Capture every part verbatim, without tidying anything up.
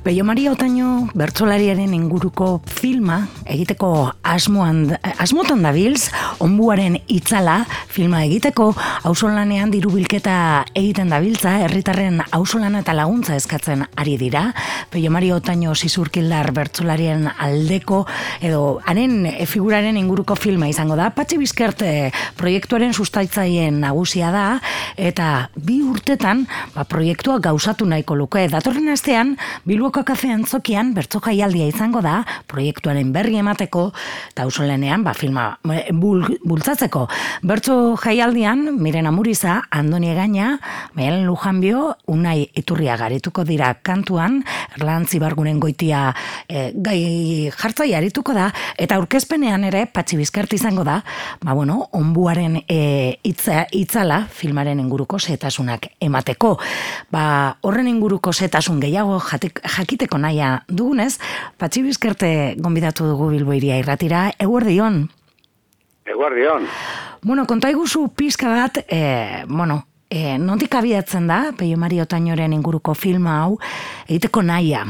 Pello Mari Otaño bertsolariaren inguruko filma egiteko asmoan, asmotan dabilz, onbuaren itzala filma egiteko, auzolanean diru bilketa egiten dabiltza, herritarren auzolana eta laguntza eskatzen ari dira. Pello Mari Otaño zizurkildar bertsolarien aldeko, edo haren figuraren inguruko filma izango da. Patxi Bizkert proiektuaren sustaitzaien nagusia da, eta bi urtetan ba, proiektua gauzatu nahiko luke. Datorren astean, Bilboko Kafe Antzokian bertso jaialdia izango da, proiektuaren berri emateko, eta auzolanean ba, filma bul, bultzatzeko. Bertso jaialdian, Miren Amuriza, Andoni Egaña, Maialen Lujanbio, Unai Iturria garituko dira kantuan, Erlantz Ibarguren goitia e, gai jartzai arituko da, eta aurkezpenean ere, Patxi Bizkert izango da, ba bueno, onbuaren e, itza, itzala filmaren inguruko setasunak emateko. Ba, horren inguruko setasun gehiago jatik, jakiteko naia dugunez, Patxi Bizkerte gonbidatu dugu Bilbo Hiria Irratira. Eguerdion. Eguerdion. Bueno, konta iguzu pizka bat, e, bueno, e, nondik abiatzen da, Pello Mari Otañoren inguruko filma hau, egiteko naia?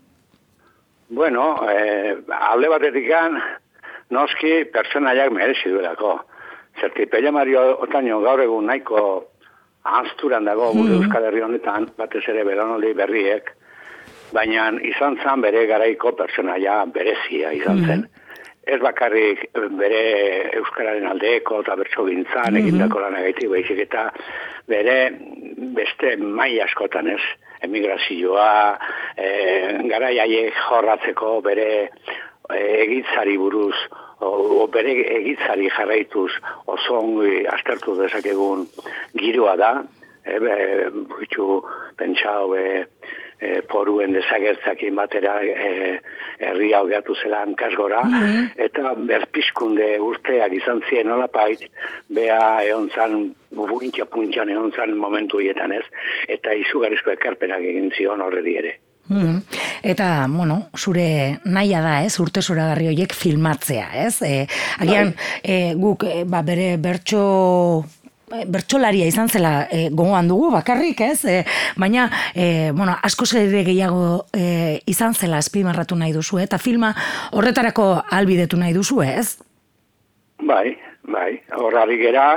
Bueno, eh, alde batetikan, noski pertsonaiak merezi duelako. Zerti, Pello Mari Otaño gaur egun nahiko ahazturan dago gure mm. Euskal Herri honetan, batez ere belaunaldi berriek, baina izan zen bere garaiko pertsonaia berezia izan zen. Mm. Ez bakarrik bere Euskararen aldeeko eta bertsogintzan mm-hmm. egindako lanagatik baizik eta bere beste mai askotan ez, emigrazioa, e, garaiaiek jorratzeko bere e, egitzari buruz, o, o bere egitzari jarraituz oso ongi aztertu dezakegun giroa da, e, be, buitxu pentsau, e, E, poruen desagertzakin batera e, herri hau gehatu zelan kasgora, mm-hmm. eta berpizkunde urteak izan ziren nolapait, bea egon zan, buintxa puntxan egon zan momentu hietan ez, eta izugarrizko ekarpenak egin zion horredi ere. Mm. Eta, bueno, zure naia da, ez, urte zoragarri horiek filmatzea, ez? E, agian, e, guk, e, ba, bere bertso... bertsolaria izan zela e, gogoan dugu bakarrik, ez? E, baina, e, bueno, asko ere gehiago e, izan zela azpimarratu nahi duzu, eta filma horretarako albidetu nahi duzu, ez? Bai, bai. Horrari gera,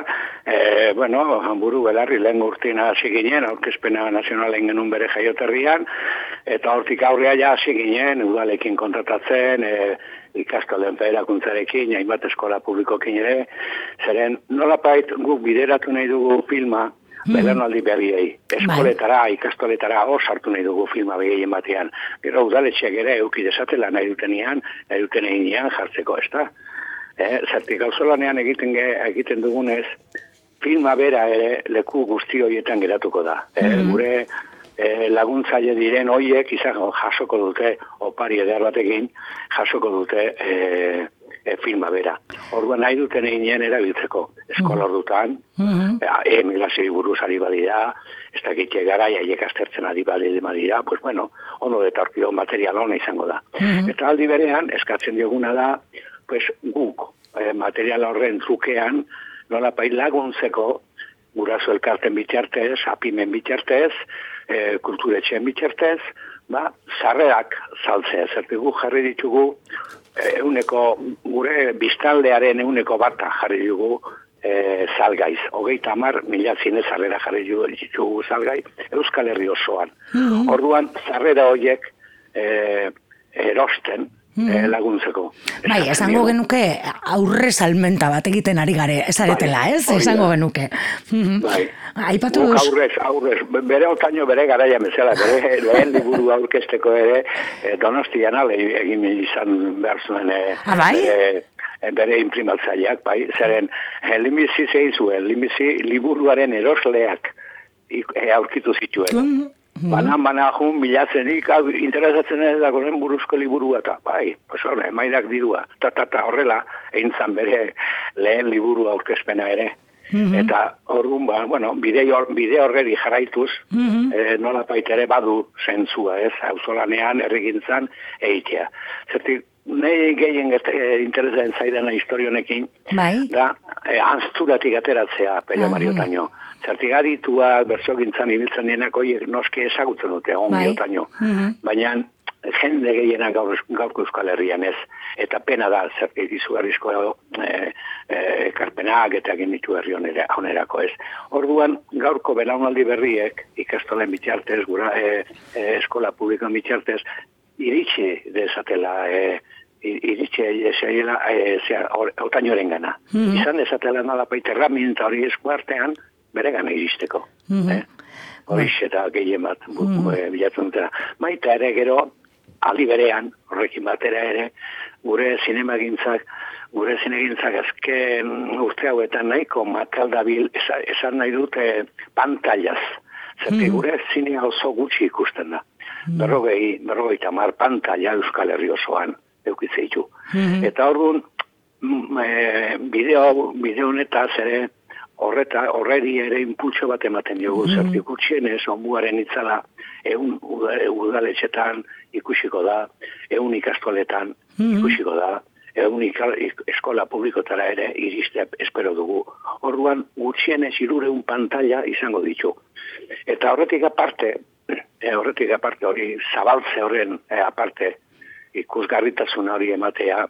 e, bueno, Hanburu belarri lehen urtina hasi ginen, aurkezpena nazionalen genuen bere jaioterrian, eta hortik aurrea ja hasi ginen, udalekin kontratatzen, e, ikastolen pederakuntzarekin, hainbat eskola publikokin ere, zeren nolapait guk bideratu nahi dugu filma, mm. belaunaldi berriei, eskoletara, ikastoletara, hor sartu nahi dugu filma behien batean. Gero udaletxeak ere euki desatela nahi dutenean, nahi dutenean jartzeko, ez da? Eh, zertik auzolanean egiten, egiten dugunez, filma bera ere leku guzti horietan geratuko da. Mm. Eh, gure E, laguntzaile diren hoiek izan jasoko dute opari eder batekin jasoko dute e, e, filma bera. Orduan nahi duten eginen erabiltzeko eskola ordutan, mm-hmm. e, emigrazio buruz ari badira, ez dakitxe gara jaiek aztertzen ari badira, pues bueno, ono detarpio material hona izango da. Mm-hmm. Eta aldi berean, eskatzen dioguna da, pues guk e, material horren trukean, nolapait laguntzeko, guraso elkarten bitartez, apimen bitartez, e, kulturetxeen bitartez, ba, sarrerak saltzea. Zertigu jarri ditugu, euneko, gure biztaldearen euneko bata jarri ditugu e, salgaiz. Hogeita hamar mila zine sarrera jarri ditugu salgai, Euskal Herri osoan. Mm-hmm. Orduan, sarrera horiek e, erosten, Mm. Eh, laguntzeko. Bai, esango genuke aurre salmenta bat egiten ari gare, esaretela, bai, ez? Esango genuke. Bai. Aipatu duz... Aurrez, aurrez, bere Otaño bere garaia bezala, bere lehen liburu aurkezteko ere eh, Donostian ale egin izan behar zuen eh, ah, bai? bere, bere imprimatzaileak, bai, zeren eh, limizi zein zuen, limizi liburuaren erosleak eh, aurkitu zituen. Mm. Banan, banan, jun, bilatzenik, interesatzen ez dagoen buruzko liburua eta, bai, pues horre, emaidak dirua, eta ta, ta, horrela, egin zan bere lehen liburua aurkezpena ere. Mm-hmm. Eta orduan, ba, bueno, bide, bide horreri jarraituz, mm-hmm. e, nolapait ere badu zentzua, ez, auzolanean, erregintzan, egitea. Zertik, nahi gehien interesatzen zaidana historionekin, bai. Da, e, anzturatik ateratzea, Pello Mari Otaño. Zertik aditua, bertsogintzan ibiltzen dienak horiek noski ezagutzen dute, ongi bai. Otaño. Mm-hmm. Baina jende gehiena gaur, gaurko Euskal Herrian ez, eta pena da, zertik izugarrizko e, e, ekarpenak eta egin ditu herri onerako ez. Orduan, gaurko belaunaldi berriek, ikastolen bitxartez, gura, e, e, eskola publikoan bitxartez, iritsi dezatela, e, iritsi ezaiela, e, otainoren gana. Mm-hmm. Izan dezatela nolapait erraminta hori eskuartean, bere gana iristeko. Mm-hmm. eh? Horixe eta gehien bat mm-hmm. bilatzen dutela. Maita ere gero, aldi berean, horrekin batera ere, gure zinemagintzak, gure zinegintzak azken urte hauetan nahiko makaldabil esan nahi dute pantallaz. Zerti mm. gure zinea oso gutxi ikusten da. Mm. Berrogei, berrogei tamar pantalla Euskal Herri osoan eukitzeitu. Mm-hmm. Eta orduan, e, bideo, bideo honetaz ere, horreta, horreri ere impulso bat ematen diogu. Mm-hmm. Zerti gutxienez, onbuaren itzala, egun udaletxetan ikusiko da, egun ikastoletan mm-hmm. ikusiko da, egun eskola publikotara ere iriste espero dugu. Orduan, gutxienez irureun pantalla izango ditu. Eta horretik aparte, e, horretik aparte hori zabaltze horren e, aparte ikusgarritasun hori ematea,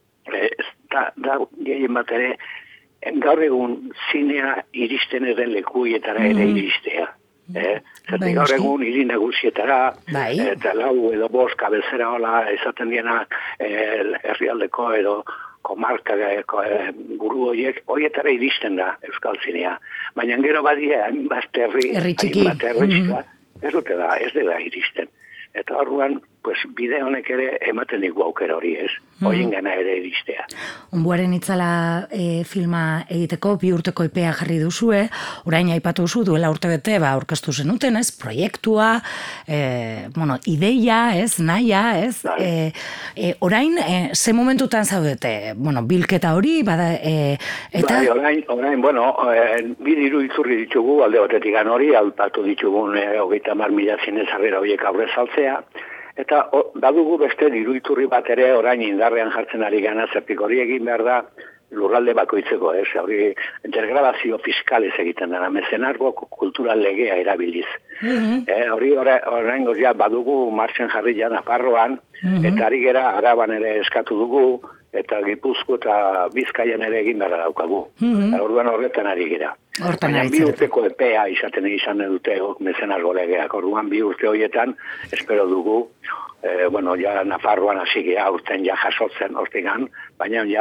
e, da, da gehien bat ere, gaur egun zinea iristen eren lekuietara ere mm-hmm. iristea. Eh, Zertik gaur egun hiri nagusietara, bai. Eta lau edo bost kabezera hola esaten diena eh, herrialdeko edo komarka eh, buru horiek, horietara iristen da Euskal Zinea. Baina gero badia, hainbat herri, hainbat herrizka, mm-hmm. ez dute da, ez dela iristen. Eta horruan, pues, bide honek ere ematen digu aukera hori ez, horien gana ere iristea. Onbuaren itzala e, filma egiteko bi urteko epea jarri duzue, orain aipatu duzu duela urte bete, ba, aurkeztu zenuten ez, proiektua, e, bueno, ideia ez, naia ez, e, e, orain, e, ze momentutan zaudete, bueno, bilketa hori, bada, e, eta... Bai, orain, orain, bueno, e, bi diru itzurri ditugu, alde batetik hori, alpatu ditugun e, hogeita mar mila zinezarrera horiek aurrez altzea, eta o, badugu beste diru iturri bat ere orain indarrean jartzen ari gana, zertik hori egin behar da lurralde bakoitzeko, ez? Hori desgrabazio fiskalez egiten dara, mezenargo kultural legea erabiliz. Mm-hmm. Eh, hori orain gozia badugu martxen jarri ja Nafarroan, mm-hmm. eta ari gera Araban ere eskatu dugu, eta Gipuzko eta Bizkaian ere egin behar daukagu. Mm-hmm. Orduan horretan ari gera. Baina bi urteko epea izaten izan dute mezenargo legeak. Orduan bi urte horietan espero dugu, eh, bueno, ja Nafarroan hasi gea urten ja jasotzen hortigan, baina ja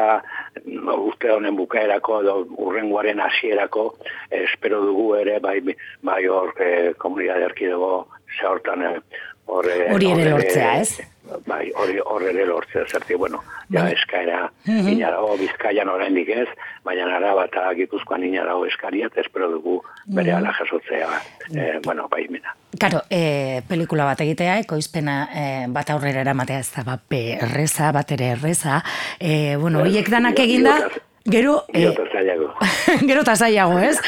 urte honen bukaerako edo urrengoaren hasierako eh, espero dugu ere bai, bai hor eh, komunidade erkidego zehortan eh, hori ere lortzea, ez? Bai, hori ere lortzea, zerti, bueno, ja eskaera mm-hmm. inarago, Bizkaian oraindik ez, baina Araba eta Gipuzkoan inarago eskariat, espero dugu bere ala jasotzea, mm-hmm. eh, bueno, bai, mina. Karo, eh, pelikula bat egitea, ekoizpena eh, bat aurrera eramatea ez da, bat erreza, bat ere erreza, eh, bueno, horiek danak eginda... Gero, gero eh, tasaiago. Gero tasaiago, ez?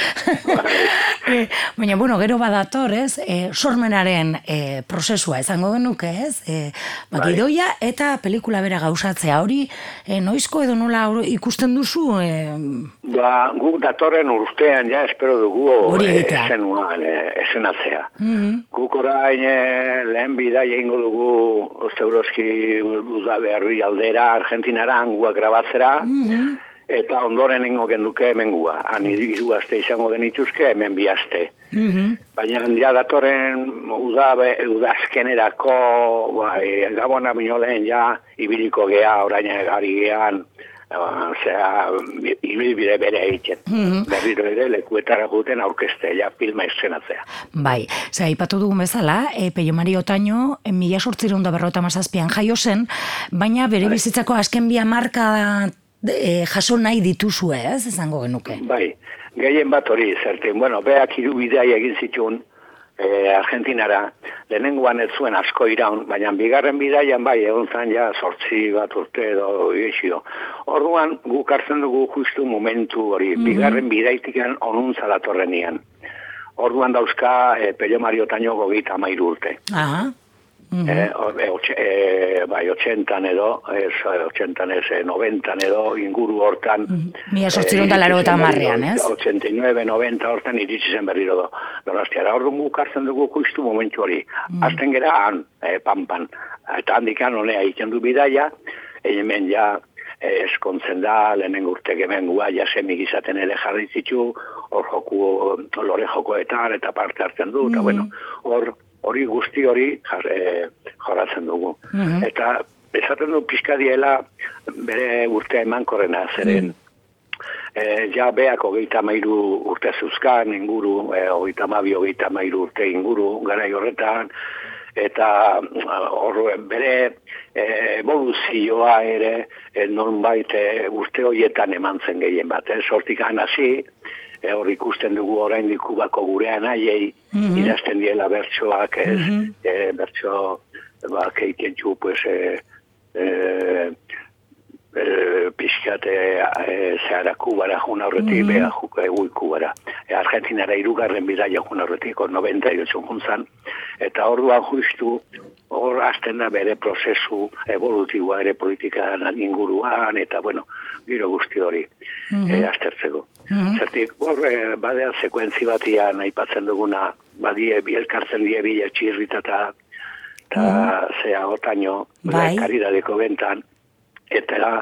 eh, baina, bueno, gero badator, ez? Eh, sormenaren eh, prozesua izango genuke, ez? Eh, Bakidoia eta pelikula bera gauzatzea hori, eh, noizko edo nola ikusten duzu? Eh... Ba, guk datorren urtean ja espero dugu eh, esenuan, eh, esenatzea. Mm-hmm. Guk orain eh, lehen bida egingo dugu Zeuroski udabe herri aldera, Argentinara, angua grabatzera, mm-hmm. eta ondoren ingo genduke hemengua. Han hiru aste izango genituzke, hemen bi aste. Mm-hmm. Baina ja datorren udabe, udazkenerako, bai, Gabona binolen ja ibiliko gea, orain egari gean, zera, ibilbide bere egiten. Mm-hmm. Berriro ere lekuetara guten aurkezte, ja, filma eszenatzea. Bai, zera, ipatu dugun bezala, e, Pello Mari Otaño, mila sortzireun da berrota mazazpian jaio zen, baina bere bizitzako azken bi hamarka E, jaso nahi dituzue, ez, izango genuke. Bai, gehien bat hori, zerten, bueno, beak hiru bidea egin zituen e, Argentinara, lehenengoan ez zuen asko iraun, baina bigarren bidaian bai, egon zan ja sortzi bat urte edo egizio. Orduan, guk hartzen dugu justu momentu hori, mm-hmm. bigarren bidaitikan onuntza datorrenian. Orduan dauzka e, Pello Mari Otaño gogeita amairu urte. Aha. Mm-hmm. Eh, eh, eh, bai, otxentan edo, ez, otxentan ez, noventan edo, inguru hortan. Mila sortzirun da laro eta marrean, ez? Ochenta y nueve, noventa hortan iritsi zen berriro do. Donostiara, hor guk hartzen dugu justu momentu hori. Mm-hmm. Azten gera han, eh, pampan, eta handikan honea egiten du bidaia, hemen ja eskontzen da, lehenengo urtek hemen gua, ja semik izaten ere jarri zitu, hor joku, lore jokoetan, eta parte hartzen du, eta mm-hmm. bueno, hor, hori guzti hori e, jorratzen dugu. Mm-hmm. Eta esaten du pixka diela bere urtea emankorrena zeren, mm-hmm. e, ja beak hogeita mairu urte zuzkan, inguru, e, hogeita mabi, hogeita mairu urte inguru, garai horretan, eta hor bere evoluzioa ere e, nonbait e, urte horietan eman zen gehien bat, eh? Sortikan hasi, e, hor ikusten dugu oraindik Kubako gurean aiei, mm-hmm. idazten diela bertsoak, ez, mm-hmm. e, bertso, ba, keiten txu, pues, e, e, e, pixkat e, e, zehara Kubara juna horretik, mm-hmm. beha egui Kubara. E, Argentinara irugarren bidaia juna horretik, noventa y ocho juntzan, eta orduan justu, hor hasten da bere prozesu evolutiboa ere politikan inguruan, eta bueno, giro guzti hori mm-hmm. e, aztertzeko. Mm-hmm. Zertik, hor e, badea sekuentzi batian aipatzen duguna, badie, bielkartzen die bila txirrita eta mm-hmm. zea otaino, bai. Karidadeko bentan, eta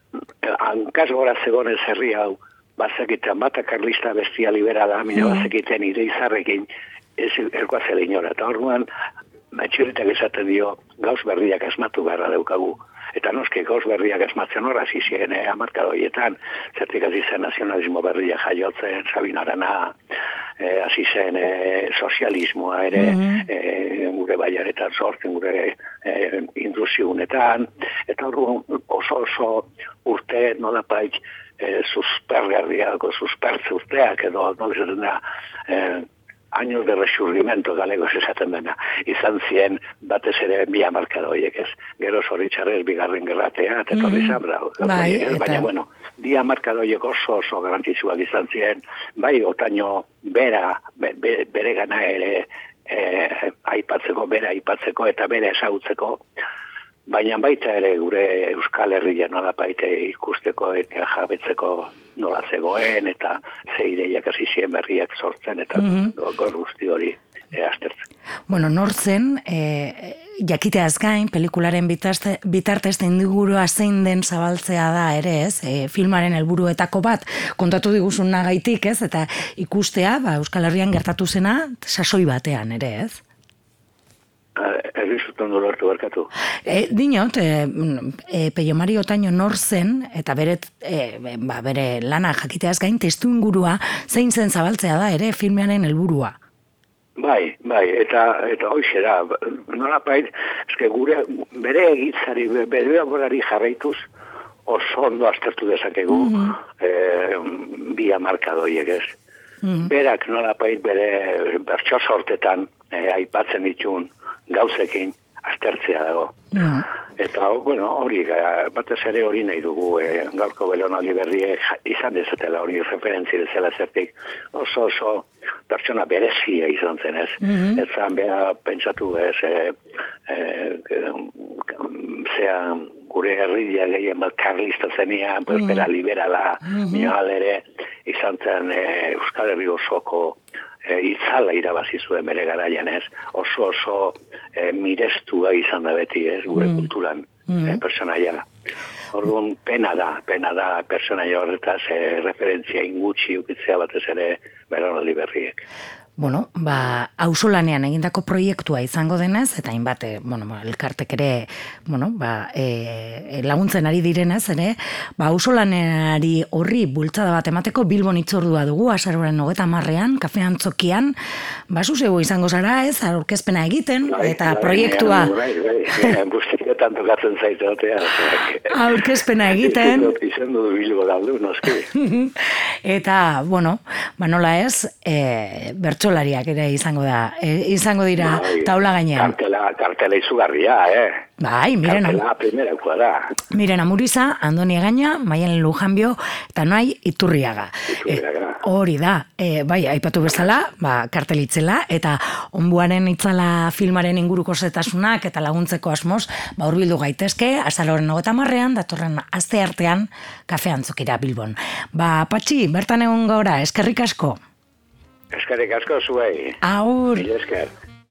hankaz gora zegoen herri hau, bazekiten bata karlista bestia liberala, mina mm-hmm. bazekiten ire izarrekin, ez erkoazela inora, eta orduan, matxuritak esaten dio, gauz berriak asmatu beharra daukagu. Eta noski gauz berriak asmatzen horra zizien, eh, amarkadoietan, zertik hasi zen nazionalismo berriak jaiotzen, Sabinarana, eh, hasi zen eh, sozialismoa ere, mm-hmm. eh, gure baiaretan sortzen, gure eh, induzionetan, eta orduan oso oso urte nolapait eh, suspergarriako, suspertze urteak, edo nola da, eh, años de resurgimento galegos esaten dena, izan zien batez ere bi hamarkadoiek ez, gero zoritxarrez bigarren gerratea, eta torri mm-hmm. zabra, bai, eta... baina bueno, bi hamarkadoiek oso oso garantitzuak izan zien, bai otaino bera, be, be, bere gana ere e, aipatzeko, bere aipatzeko eta bere esagutzeko, baina baita ere gure Euskal Herria nola baita ikusteko eta jabetzeko nola zegoen eta ze ideiak hasi zien berriak sortzen eta mm-hmm. gor guzti hori e, aztertzen. Bueno, nortzen, e, jakiteaz gain, pelikularen bitartez, bitartez ingurua zein den zabaltzea da ere, ez? E, filmaren helburuetako bat kontatu diguzun nagaitik, ez? Eta ikustea, ba, Euskal Herrian gertatu zena sasoi batean ere, ez? Errizuten dolortu barkatu. E, dinot, e, e, Peio Mari Otaino nor zen, eta bere, e, ba, bere lana jakiteaz gain, testu ingurua zein zen zabaltzea da ere filmearen helburua. Bai, bai, eta eta hoxe da, nola bait, eske gure, bere egitzari, bere aborari jarraituz, oso ondo aztertu dezakegu, mm-hmm. e, bi hamarkadoiek ez. Mm-hmm. Berak nola bait bere bertso sortetan e, aipatzen ditun, gauzekin aztertzea dago. Mm. Eta, bueno, hori, batez ere hori nahi dugu, e, gaurko belaunaldi berriek izan dezatela hori referentzi dezela zertik oso oso pertsona berezia izan zen ez. Mm-hmm. Ez zan beha pentsatu ez, e, e, zea gure herria gehien bat karlista zenia, pues, mm-hmm. bera liberala, mm-hmm. mioal ere izan zen e, Euskal Herri osoko E, itzala irabazi zuen bere garaian ez, oso oso e, mirestua izan da beti ez, gure mm. kulturan mm. e, personaia. Orduan pena da, pena da personaia horretaz e, referentzia ingutxi ukitzea batez ere belaunaldi berriek. Bueno, ba, auzolanean egindako proiektua izango denez, eta hainbat, bueno, elkartek ere, bueno, ba, e, laguntzen ari direnez, ere, ba, auzolanari horri bultzada bat emateko Bilbon hitzordua dugu, azaroaren hogeita hamarrean, kafe antzokian, ba, zuzego izango zara, ez, aurkezpena egiten, bai, eta bai, proiektua... Bai, bai, bai, guztietan tokatzen zaitotea. Aurkezpena egiten... Izan du Bilbo daldu, noski. Eta, bueno, ba, nola ez, e, bertsolariak ere izango da, e, izango dira bai, taula gainean. Kartela, kartela izugarria, eh? Bai, miren... Kartela primerakoa da. Miren Amuriza, Andoni Egaña, Maialen Lujanbio, eta Noai Iturriaga. Iturriaga. E, hori da, e, bai, aipatu bezala, ba, kartelitzela, eta onbuaren itzala filmaren inguruko zetasunak, eta laguntzeko asmoz, ba, hurbildu gaitezke, azaroren hogeita hamarrean, datorren aste artean, kafe antzokira Bilbon. Ba, Patxi, bertan egon gora, eskerrik asko. Eskerrik asko zuei. Aur. Mila esker.